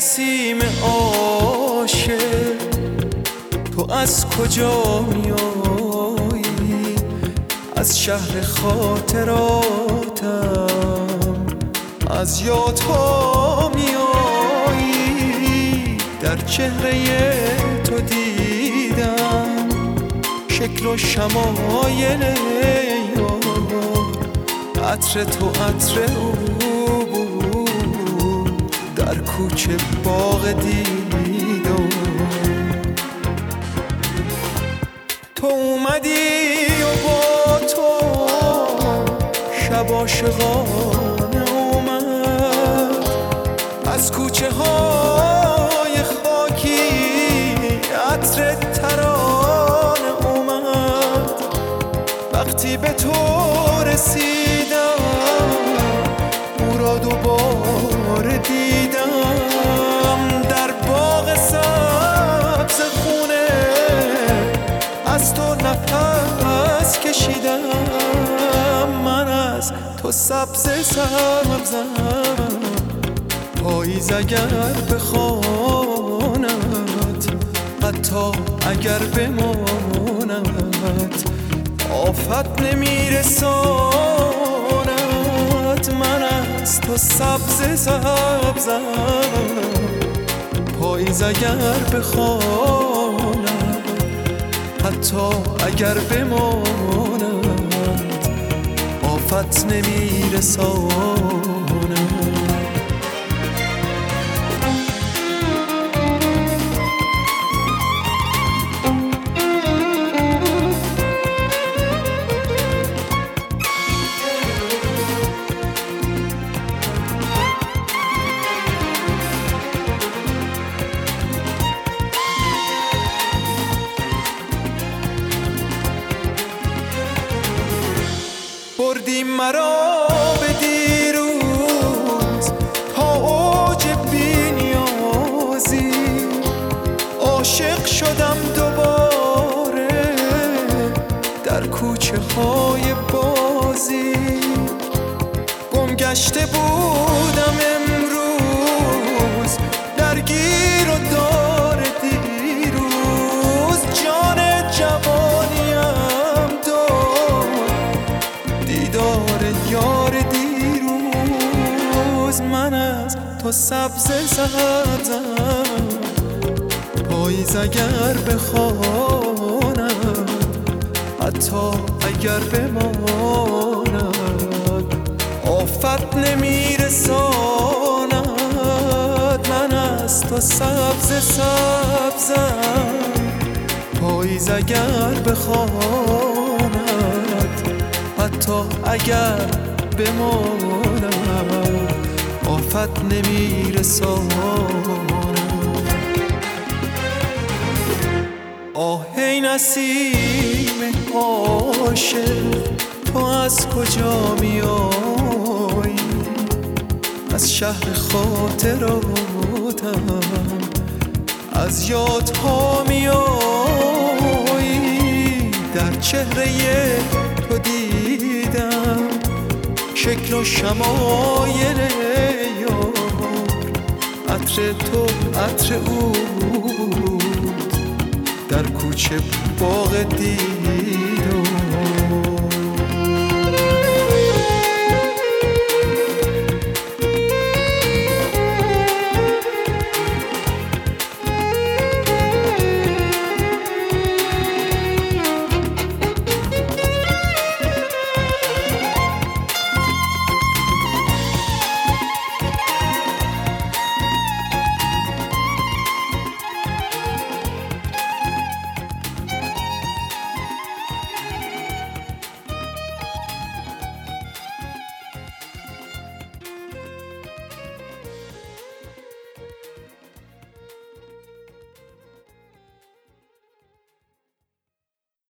نسیم عاشق تو از کجا میایی؟ از شهر خاطراتم از یادها میایی. در چهره تو دیدم شکل و شمایل یار، عطر تو عطر او بود در کوچه باغ دیدم. تو اومدی و با تو شب عاشقانه اومد، از کوچه های خاکی عطر ترانه اومد. وقتی به تو رسیدم او را دوباره دیدم، در باغ سبز خونه از تو نفس کشیدم. من از تو سبز سبزم، پاییز اگر بخواند حتی اگر بماند آفت نمیرساند. من از تو سبز سبزم، پاییز اگر بخواند حتی اگر بماند آفت نمیرساند. بردی مرا به دیروز تا اوج بی‌نیازی، عاشق شدم دوباره در کوچه های بازی. گم گشته بودم امروز درگیر و دار دیروز، جان جوانیم دیدار یار دیروز. من از تو سبز سبزم، پاییز اگر بخواند حتی اگر بماند آفت نمیرساند. من از تو سبز سبزم، پاییز اگر بخواند حتی اگر بماند آفت نمیرساند. آه ای نسیم عاشق تو از کجا میایی؟ از شهر خاطراتم از یادها میایی. در چهره تو دیدم شکل و شمایل یار، عطر تو عطر او بود در کوچه باغ دیدم.